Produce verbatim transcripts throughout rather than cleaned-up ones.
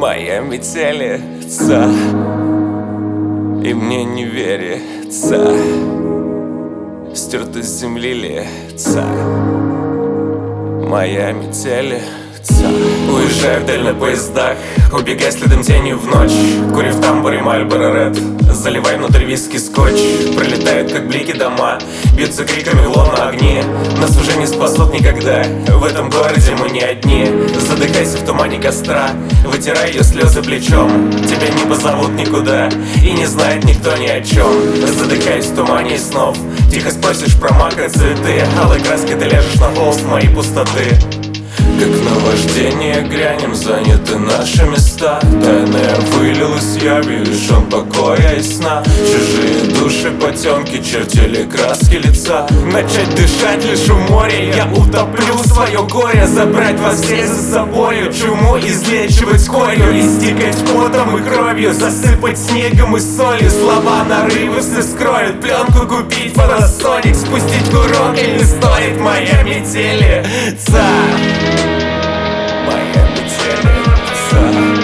Моя метелица, и мне не верится, стерта с земли лица. Моя метелица. Уезжаю вдаль на поездах, убегай следом тенью в ночь, куря в тамбуре Мальборо Ред, заливай внутрь виски скотч. Пролетают как блики дома, бьются криками в лоно огни. Нас уже не спасут никогда, в этом городе мы не одни. Задыхайся в тумане костра, вытирай ее слезы плечом. Тебя не позовут никуда, и не знает никто ни о чем. Задыхаюсь в тумане снов, тихо спросишь про мака цветы. Алой краской ты ляжешь на холст моей пустоты. Как наваждение грянем, заняты наши места. Тайное вылилось явью, лишен покоя и сна. Чужие души потемки чертили краски лица. Начать дышать лишь у моря, я утоплю свое горе. Забрать вас всех за собою, чуму излечивать корью. Истекать потом и кровью, засыпать снегом и солью. Слова нарывы все скроют, пленку купить фотосоник. Спустить курок и не стоит моя метелица. Моя метелица,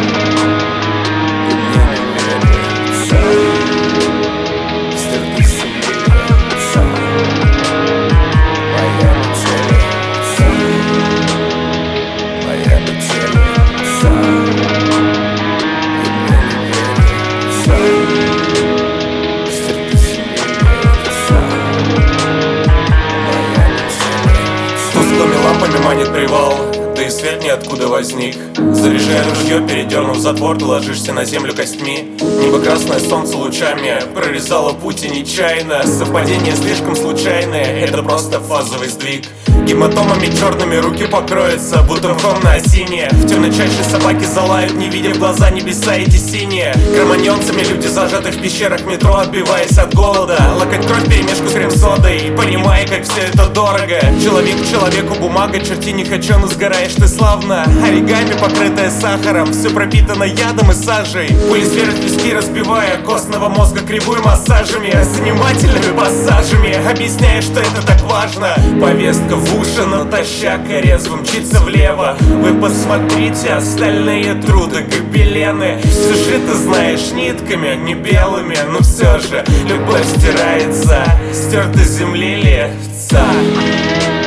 и мне не верится, стерта с земли лица. Моя метелица, моя метелица, и мне не верится, стерта с земли лица. Моя метелица. Тусклыми лампами манит привал, да и свет ниоткуда возник. Заряжая ружье, передернув затвор, ты ложишься на землю костьми. Небо красное, солнце лучами прорезало путь и нечаянно. Совпадение слишком случайное, это просто фазовый сдвиг. Гематомами черными руки покроются, будто мхом на осине. В темной чаще собаки залают, не видя в глаза небеса эти синие. Кроманьонцами люди зажаты в пещерах метро, отбиваясь от голода. Локоть кровь перемешку с крем-содой, понимая, как все это дорого. Человек человеку бумага, черти не хочу, но сгораешь ты славно. Оригами, покрытая сахаром, все пропитано ядом и сажей. Пули сверят виски, разбивая костного мозга кривую массажами, занимательными пассажами, объясняя, что это так важно. Повестка в уши натощак и резво мчится влево. Вы посмотрите, остальные труды гобелены. Все же ты знаешь нитками, не белыми, но все же любовь стирается, стерта с земли лица.